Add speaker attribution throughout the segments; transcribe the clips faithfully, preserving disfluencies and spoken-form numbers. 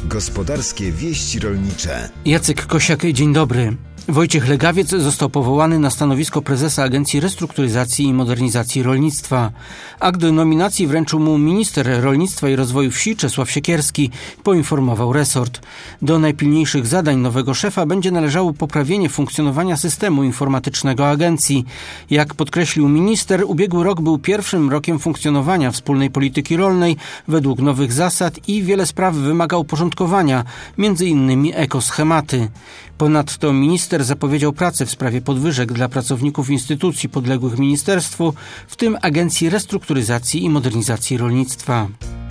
Speaker 1: Gospodarskie wieści rolnicze.
Speaker 2: Jacek Kosiak, dzień dobry. Wojciech Legawiec został powołany na stanowisko prezesa Agencji Restrukturyzacji i Modernizacji Rolnictwa. Akt nominacji wręczył mu minister rolnictwa i rozwoju wsi Czesław Siekierski, poinformował resort. Do najpilniejszych zadań nowego szefa będzie należało poprawienie funkcjonowania systemu informatycznego agencji. Jak podkreślił minister, ubiegły rok był pierwszym rokiem funkcjonowania wspólnej polityki rolnej według nowych zasad i wiele spraw wymaga uporządkowania, między innymi ekoschematy. Ponadto minister zapowiedział pracę w sprawie podwyżek dla pracowników instytucji podległych ministerstwu, w tym Agencji Restrukturyzacji i Modernizacji Rolnictwa.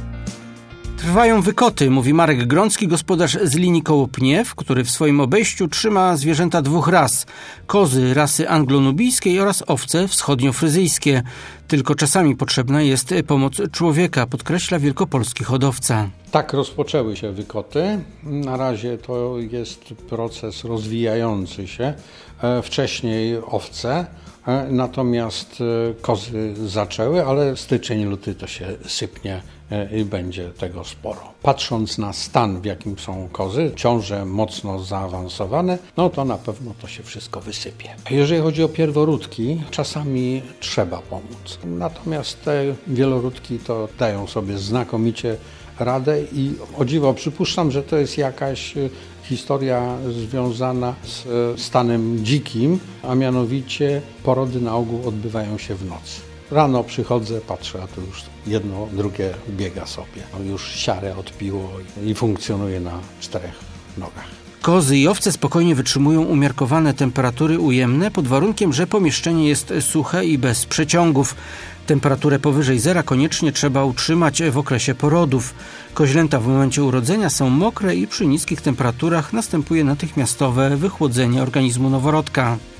Speaker 2: Trwają wykoty, mówi Marek Grącki, gospodarz z linii koło Pniew, który w swoim obejściu trzyma zwierzęta dwóch ras. Kozy rasy anglonubijskiej oraz owce wschodniofryzyjskie. Tylko czasami potrzebna jest pomoc człowieka, podkreśla wielkopolski hodowca.
Speaker 3: Tak rozpoczęły się wykoty. Na razie to jest proces rozwijający się. Wcześniej owce, natomiast kozy zaczęły, ale styczeń, luty to się sypnie i będzie tego sporo. Patrząc na stan, w jakim są kozy, ciąże mocno zaawansowane, no to na pewno to się wszystko wysypie. Jeżeli chodzi o pierworódki, czasami trzeba pomóc. Natomiast te wieloródki to dają sobie znakomicie radę i o dziwo przypuszczam, że to jest jakaś historia związana z stanem dzikim, a mianowicie porody na ogół odbywają się w nocy. Rano przychodzę, patrzę, a tu już jedno, drugie biega sobie. No już siarę odpiło i funkcjonuje na czterech nogach.
Speaker 2: Kozy i owce spokojnie wytrzymują umiarkowane temperatury ujemne pod warunkiem, że pomieszczenie jest suche i bez przeciągów. Temperaturę powyżej zera koniecznie trzeba utrzymać w okresie porodów. Koźlęta w momencie urodzenia są mokre i przy niskich temperaturach następuje natychmiastowe wychłodzenie organizmu noworodka.